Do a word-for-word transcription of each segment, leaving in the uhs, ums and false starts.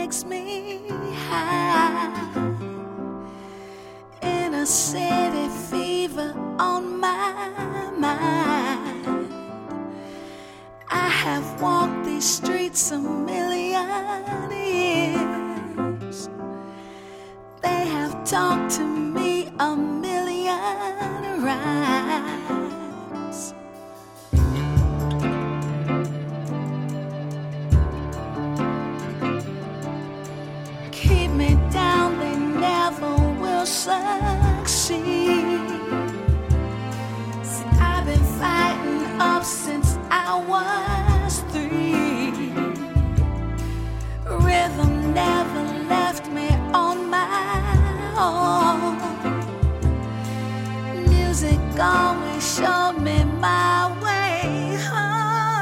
makes me high. In a city fever on my mind. I have walked these streets a million years. They have talked to me a million rhymes. Keep me down, they never will succeed. See, I've been fighting up since I was three. Rhythm never left me on my own. Music always showed me my way home.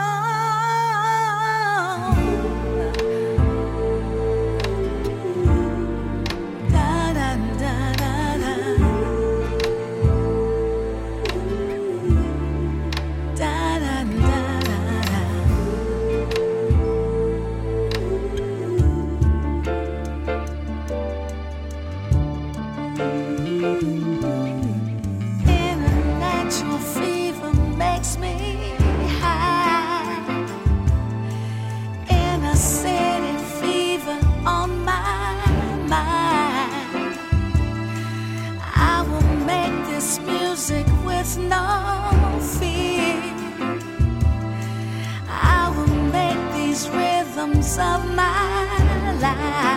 Da da da da da. Da da da da da. International fever makes me high. In a city fever on my mind. I will make this music with no fear. I will make these rhythms of my life.